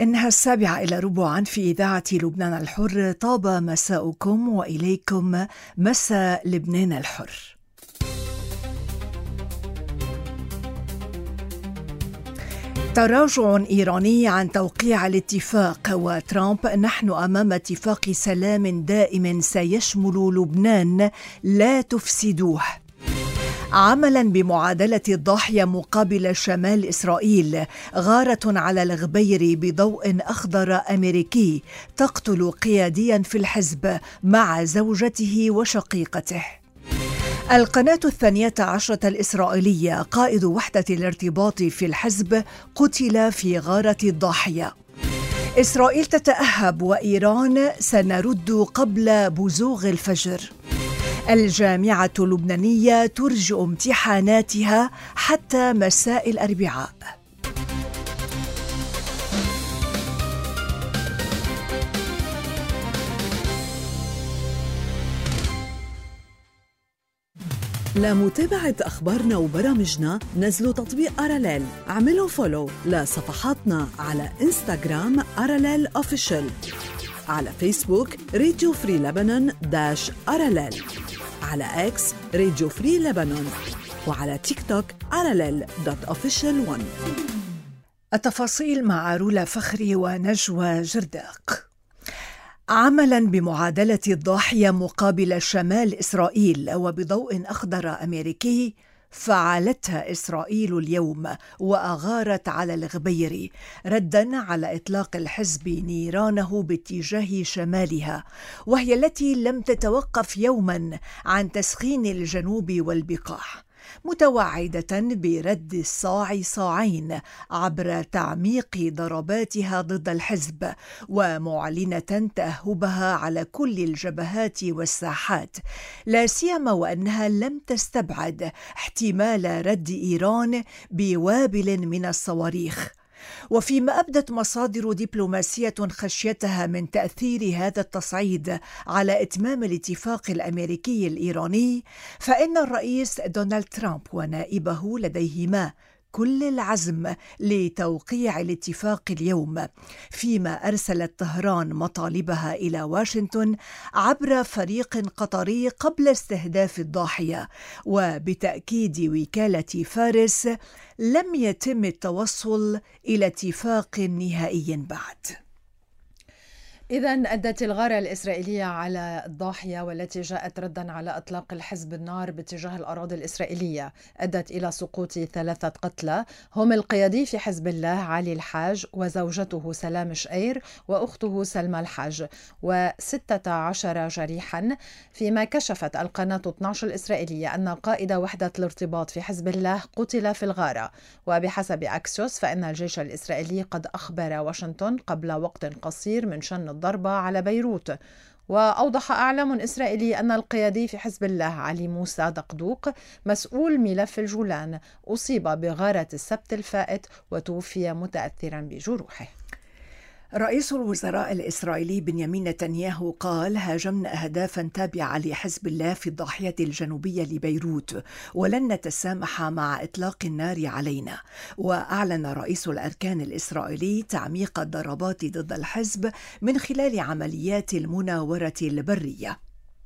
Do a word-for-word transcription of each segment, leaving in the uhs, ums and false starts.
إنها السابعة إلى ربعا في إذاعة لبنان الحر. طاب مساؤكم وإليكم مساء لبنان الحر. تراجع إيراني عن توقيع الاتفاق، وترامب: نحن أمام اتفاق سلام دائم سيشمل لبنان، لا تفسدوه. عملا بمعادلة الضاحية مقابل شمال إسرائيل، غارة على الغبير بضوء أخضر أمريكي تقتل قياديا في الحزب مع زوجته وشقيقته. القناة الثانية عشرة الإسرائيلية، قائد وحدة الارتباط في الحزب، قتل في غارة الضاحية. إسرائيل تتأهب وإيران: سنرد قبل بزوغ الفجر. الجامعة اللبنانية ترجئ امتحاناتها حتى مساء الأربعاء. لمتابعة أخبارنا وبرامجنا نزلوا تطبيق أراليل. اعملوا فولو لصفحاتنا على إنستغرام أراليل أوفيشال، على فيسبوك راديو فري لبنان داش أراليل، على إكس راديو فري لبنان، وعلى تيك توك أراليل دوت أوفيشال ون. التفاصيل مع رولا فخري ونجوى جرداق. عملا بمعادلة الضاحية مقابل شمال إسرائيل وبضوء أخضر أمريكي، فعلتها إسرائيل اليوم وأغارت على الغبير ردا على إطلاق الحزب نيرانه باتجاه شمالها، وهي التي لم تتوقف يوما عن تسخين الجنوب والبقاع، متوعدة برد الصاع صاعين عبر تعميق ضرباتها ضد الحزب، ومعلنة تأهبها على كل الجبهات والساحات، لا سيما وأنها لم تستبعد احتمال رد إيران بوابل من الصواريخ. وفيما أبدت مصادر دبلوماسية خشيتها من تأثير هذا التصعيد على إتمام الاتفاق الأمريكي الإيراني، فإن الرئيس دونالد ترامب ونائبه لديهما كل العزم لتوقيع الاتفاق اليوم، فيما أرسلت طهران مطالبها إلى واشنطن عبر فريق قطري قبل استهداف الضاحية. وبتأكيد وكالة فارس، لم يتم التوصل إلى اتفاق نهائي بعد. إذن أدت الغارة الإسرائيلية على الضاحية، والتي جاءت ردا على إطلاق الحزب النار باتجاه الأراضي الإسرائيلية، أدت إلى سقوط ثلاثة قتلى هم القيادي في حزب الله علي الحاج وزوجته سلام شقير وأخته سلمى الحاج، وستة عشر جريحا، فيما كشفت القناة اثني عشر الإسرائيلية أن قائد وحدة الارتباط في حزب الله قتل في الغارة. وبحسب أكسيوس فإن الجيش الإسرائيلي قد أخبر واشنطن قبل وقت قصير من شن الضربة على بيروت. وأوضح أعلام إسرائيلي أن القيادي في حزب الله علي موسى دقدوق، مسؤول ملف الجولان، أصيب بغارة السبت الفائت وتوفي متأثرا بجروحه. رئيس الوزراء الإسرائيلي بنيامين نتنياهو قال: هاجمنا أهدافا تابعة لحزب الله في الضاحية الجنوبية لبيروت، ولن نتسامح مع إطلاق النار علينا. وأعلن رئيس الأركان الإسرائيلي تعميق الضربات ضد الحزب من خلال عمليات المناورة البرية.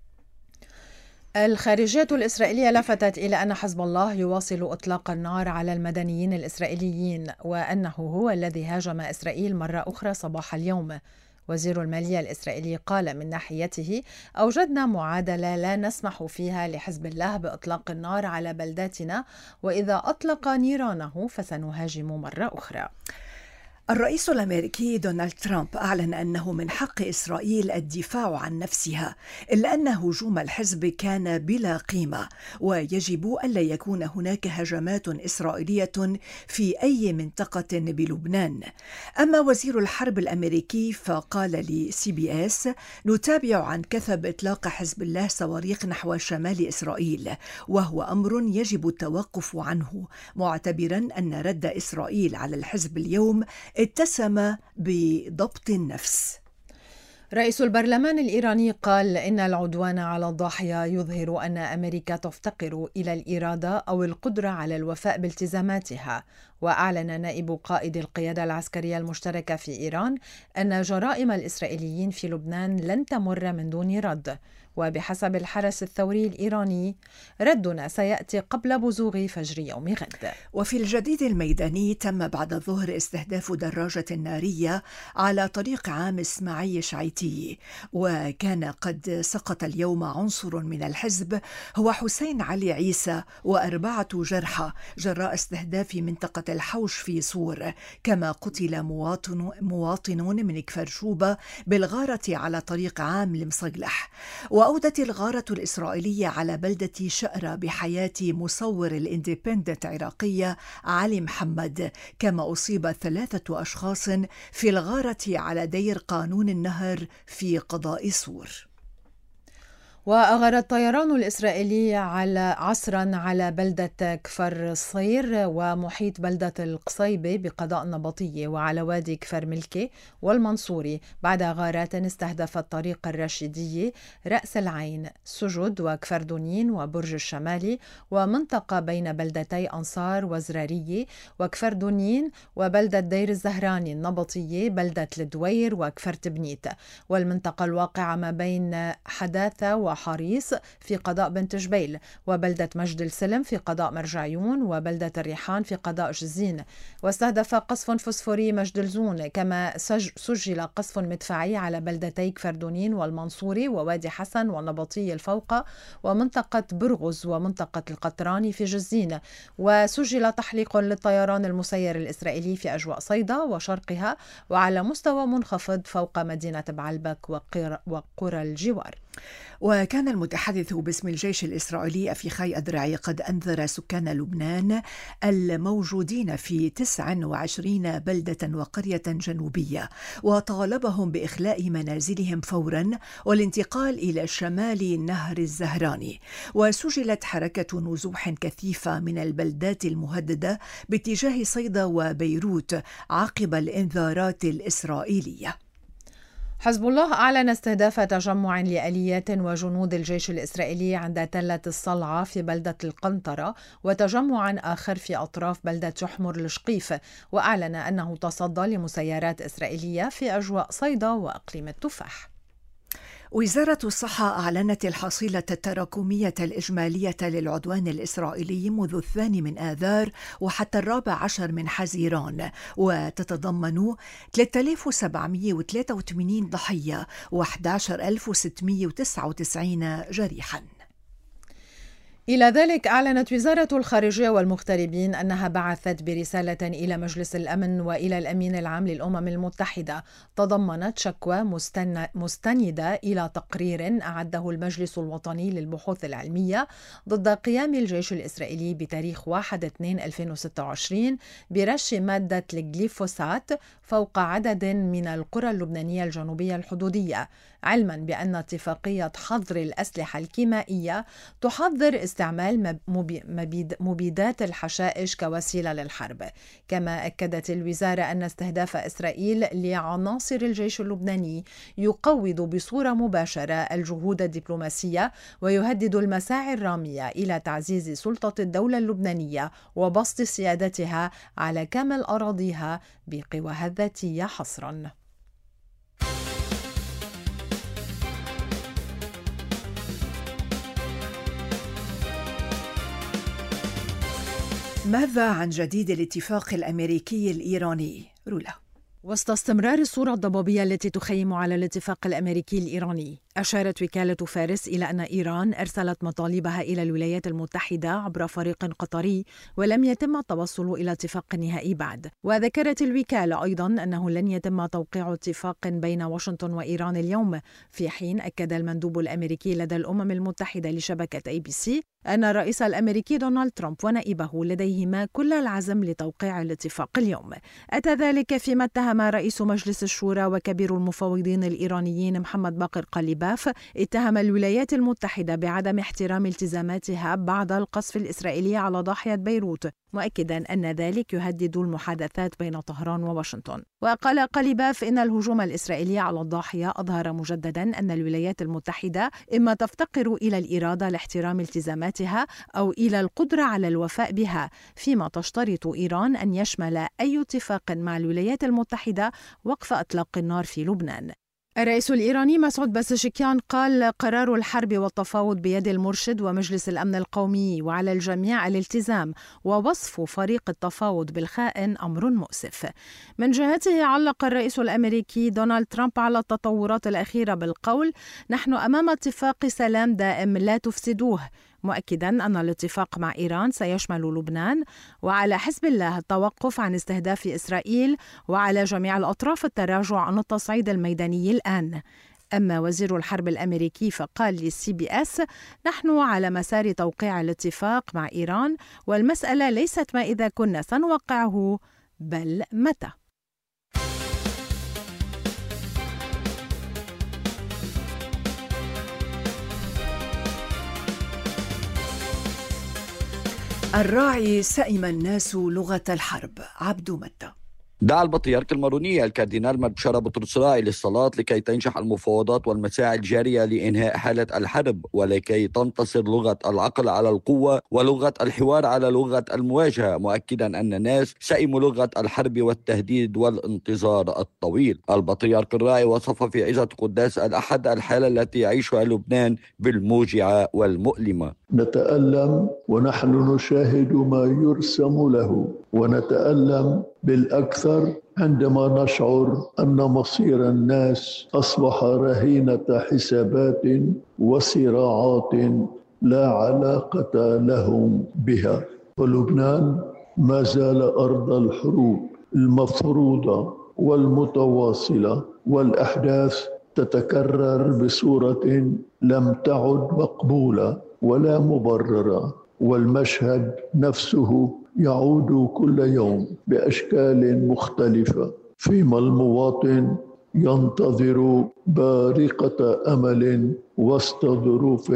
الخارجية الإسرائيلية لفتت إلى أن حزب الله يواصل إطلاق النار على المدنيين الإسرائيليين، وأنه هو الذي هاجم إسرائيل مرة أخرى صباح اليوم. وزير المالية الإسرائيلي قال من ناحيته: أوجدنا معادلة لا نسمح فيها لحزب الله بإطلاق النار على بلداتنا، وإذا أطلق نيرانه فسنهاجم مرة أخرى. الرئيس الأمريكي دونالد ترامب أعلن أنه من حق إسرائيل الدفاع عن نفسها، إلا أن هجوم الحزب كان بلا قيمة، ويجب ألا يكون هناك هجمات إسرائيلية في أي منطقة بلبنان. أما وزير الحرب الأمريكي فقال لسي بي إس: نتابع عن كثب إطلاق حزب الله صواريخ نحو شمال إسرائيل، وهو أمر يجب التوقف عنه، معتبرا أن رد إسرائيل على الحزب اليوم اتسم بضبط النفس. رئيس البرلمان الإيراني قال إن العدوان على الضاحية يظهر أن أمريكا تفتقر إلى الإرادة أو القدرة على الوفاء بالتزاماتها، وأعلن نائب قائد القيادة العسكرية المشتركة في إيران أن جرائم الإسرائيليين في لبنان لن تمر من دون رد. وبحسب الحرس الثوري الإيراني ردنا سيأتي قبل بزوغ فجر يوم غد. وفي الجديد الميداني تم بعد الظهر استهداف دراجة نارية على طريق عام إسماعيل شعيتي، وكان قد سقط اليوم عنصر من الحزب هو حسين علي عيسى وأربعة جرحى جراء استهداف منطقة الحوش في صور، كما قتل مواطن مواطنون من كفرشوبة بالغارة على طريق عام المصلح. وأودت الغارة الإسرائيلية على بلدة شأرة بحياة مصور الاندبندنت عراقية علي محمد، كما أصيب ثلاثة أشخاص في الغارة على دير قانون النهر في قضاء صور. وأغر الطيران الإسرائيلي على عصرا على بلدة كفر صير ومحيط بلدة القصيبة بقضاء النبطية وعلى وادي كفر ملكي والمنصوري بعد غارات استهدفت طريق الرشيدية، رأس العين، سجد وكفر دونين وبرج الشمالي ومنطقة بين بلدتي أنصار وزرارية وكفر دونين وبلدة دير الزهراني النبطية، بلدة الدوير وكفر تبنيت، والمنطقة الواقعة ما بين حداثة و حريص في قضاء بنت جبيل، وبلدة مجد السلم في قضاء مرجعيون، وبلدة الريحان في قضاء جزين. واستهدف قصف فوسفوري مجد الزون، كما سجل قصف مدفعي على بلدتي كفردونين والمنصوري ووادي حسن والنبطي الفوقة ومنطقة برغز ومنطقة القطراني في جزين. وسجل تحليق للطيران المسير الإسرائيلي في أجواء صيدا وشرقها وعلى مستوى منخفض فوق مدينة بعلبك وقرى الجوار. وكان المتحدث باسم الجيش الإسرائيلي أفيخاي أدرعي قد أنذر سكان لبنان الموجودين في تسع وعشرين بلدة وقرية جنوبية، وطالبهم بإخلاء منازلهم فورا والانتقال إلى شمال نهر الزهراني. وسجلت حركة نزوح كثيفة من البلدات المهددة باتجاه صيدا وبيروت عقب الإنذارات الإسرائيلية. حزب الله أعلن استهداف تجمع لآليات وجنود الجيش الإسرائيلي عند تلة الصلعة في بلدة القنطرة، وتجمع آخر في أطراف بلدة جحمر الشقيف، وأعلن أنه تصدى لمسيرات إسرائيلية في أجواء صيدا وأقليم التفاح. وزارة الصحة أعلنت الحصيلة التراكمية الإجمالية للعدوان الإسرائيلي منذ الثاني من آذار وحتى الرابع عشر من حزيران، وتتضمن ثلاثة آلاف وسبعمائة وثلاثة وثمانين ضحية وأحد عشر ألف وستمائة وتسعة وتسعين جريحاً. إلى ذلك أعلنت وزارة الخارجية والمغتربين أنها بعثت برسالة إلى مجلس الأمن وإلى الأمين العام للأمم المتحدة تضمنت شكوى مستندة إلى تقرير أعده المجلس الوطني للبحوث العلمية ضد قيام الجيش الإسرائيلي بتاريخ واحد اثنين ألفين وستة وعشرين برش مادة الجليفوسات فوق عدد من القرى اللبنانية الجنوبية الحدودية، علما بأن اتفاقية حظر الأسلحة الكيميائية تحظر استعمال مبيدات الحشائش كوسيلة للحرب. كما أكدت الوزارة أن استهداف إسرائيل لعناصر الجيش اللبناني يقوض بصورة مباشرة الجهود الدبلوماسية ويهدد المساعي الرامية إلى تعزيز سلطة الدولة اللبنانية وبسط سيادتها على كامل أراضيها بقواها الذاتية حصراً. ماذا عن جديد الاتفاق الأمريكي الإيراني؟ رولا. وسط استمرار الصورة الضبابية التي تخيم على الاتفاق الأمريكي الإيراني، أشارت وكالة فارس إلى أن إيران أرسلت مطالبها إلى الولايات المتحدة عبر فريق قطري ولم يتم التوصل إلى اتفاق نهائي بعد. وذكرت الوكالة أيضا أنه لن يتم توقيع اتفاق بين واشنطن وإيران اليوم، في حين أكد المندوب الأمريكي لدى الأمم المتحدة لشبكة أي بي سي أن الرئيس الأمريكي دونالد ترامب ونائبه لديهما كل العزم لتوقيع الاتفاق اليوم. أتى ذلك فيما اتهم رئيس مجلس الشورى وكبير المفوضين الإيرانيين محمد باقر قليباف قليباف اتهم الولايات المتحدة بعدم احترام التزاماتها بعد القصف الإسرائيلي على ضاحية بيروت، مؤكدا أن ذلك يهدد المحادثات بين طهران وواشنطن. وقال قليباف إن الهجوم الإسرائيلي على الضاحية أظهر مجددا أن الولايات المتحدة إما تفتقر إلى الإرادة لاحترام التزاماتها أو إلى القدرة على الوفاء بها، فيما تشترط إيران أن يشمل أي اتفاق مع الولايات المتحدة وقف إطلاق النار في لبنان. الرئيس الإيراني مسعود بزشكيان قال قرار الحرب والتفاوض بيد المرشد ومجلس الأمن القومي، وعلى الجميع الالتزام، ووصف فريق التفاوض بالخائن أمر مؤسف. من جهته علق الرئيس الأمريكي دونالد ترامب على التطورات الأخيرة بالقول: نحن أمام اتفاق سلام دائم لا تفسدوه، مؤكدا أن الاتفاق مع إيران سيشمل لبنان، وعلى حزب الله التوقف عن استهداف إسرائيل، وعلى جميع الأطراف التراجع عن التصعيد الميداني الآن. أما وزير الحرب الأمريكي فقال للسي بي إس: نحن على مسار توقيع الاتفاق مع إيران، والمسألة ليست ما إذا كنا سنوقعه بل متى. الراعي سئم الناس لغة الحرب. عبد متى. دعا البطريرك الماروني الكاردينال مارشال بطرس راعي للصلاة لكي تنجح المفاوضات والمساعي الجارية لإنهاء حالة الحرب، ولكي تنتصر لغة العقل على القوة ولغة الحوار على لغة المواجهة، مؤكدا أن الناس سئموا لغة الحرب والتهديد والانتظار الطويل. البطريرك الراعي وصف في عظة قداس الأحد الحالة التي يعيشها لبنان بالموجعة والمؤلمة. نتألم ونحن نشاهد ما يرسم له، ونتألم بالأكثر عندما نشعر أن مصير الناس أصبح رهينة حسابات وصراعات لا علاقة لهم بها. ولبنان ما زال أرض الحروب المفروضة والمتواصلة، والأحداث تتكرر بصورة لم تعد مقبولة ولا مبررة، والمشهد نفسه يعود كل يوم بأشكال مختلفة، فيما المواطن ينتظر بارقة أمل وسط ظروف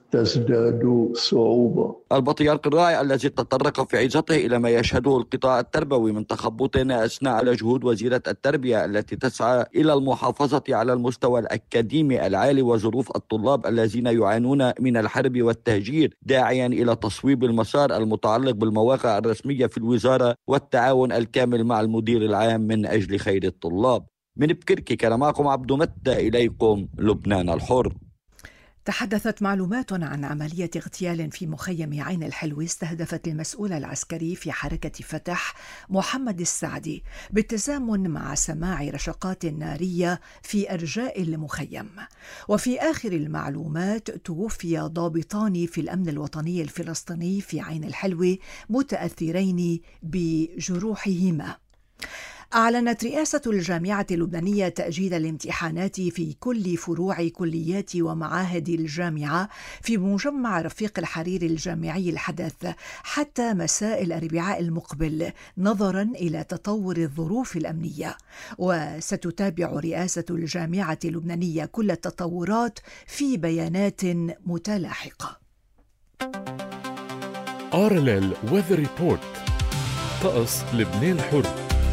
تزداد صعوبة. البطريرك الراعي الذي تطرق في عظته إلى ما يشهده القطاع التربوي من تخبط أثنى على جهود وزيرة التربية التي تسعى إلى المحافظة على المستوى الأكاديمي العالي وظروف الطلاب الذين يعانون من الحرب والتهجير، داعيا إلى تصويب المسار المتعلق بالمواقع الرسمية في الوزارة والتعاون الكامل مع المدير العام من أجل خير الطلاب. من بكركي كان معكم عبد متى، إليكم لبنان الحر. تحدثت معلومات عن عملية اغتيال في مخيم عين الحلوة استهدفت المسؤول العسكري في حركة فتح محمد السعدي بالتزامن مع سماع رشقات نارية في أرجاء المخيم. وفي آخر المعلومات توفي ضابطان في الأمن الوطني الفلسطيني في عين الحلوة متأثرين بجروحهما. أعلنت رئاسة الجامعة اللبنانية تأجيل الامتحانات في كل فروع كليات ومعاهد الجامعة في مجمع رفيق الحرير الجامعي الحدث حتى مساء الأربعاء المقبل، نظرا إلى تطور الظروف الأمنية. وستتابع رئاسة الجامعة اللبنانية كل التطورات في بيانات متلاحقة. آرلل ويذر ريبورت، طقس لبنان الحر.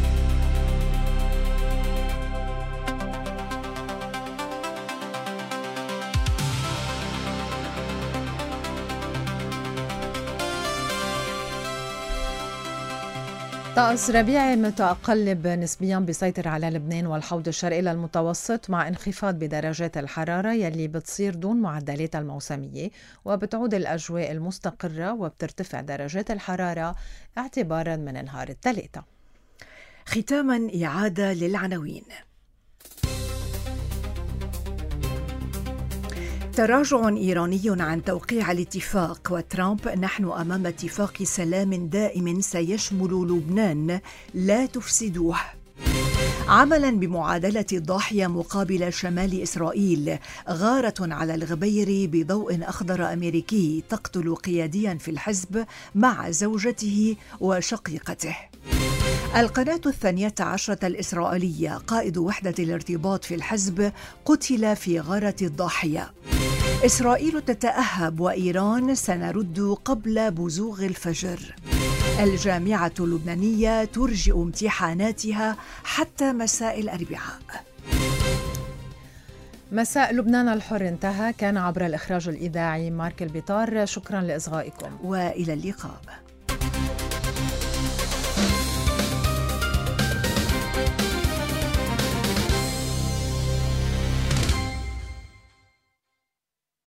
طقس ربيعي متقلب نسبيا بيسيطر على لبنان والحوض الشرقي للمتوسط، مع انخفاض بدرجات الحرارة يلي بتصير دون معدلات الموسمية، وبتعود الأجواء المستقرة وبترتفع درجات الحرارة اعتبارا من نهار الثلاثاء. ختاما إعادة للعناوين. تراجع إيراني عن توقيع الاتفاق، وترامب: نحن أمام اتفاق سلام دائم سيشمل لبنان لا تفسدوه. عملا بمعادلة الضاحية مقابل شمال إسرائيل، غارة على الغبير بضوء أخضر أمريكي تقتل قياديا في الحزب مع زوجته وشقيقته. القناة الثانية عشرة الإسرائيلية قائد وحدة الارتباط في الحزب قتل في غارة الضاحية. إسرائيل تتأهب وإيران سنرد قبل بزوغ الفجر. الجامعة اللبنانية ترجئ امتحاناتها حتى مساء الأربعاء. مساء لبنان الحر انتهى. كان عبر الإخراج الإذاعي مارك البيطار. شكرا لإصغائكم وإلى اللقاء.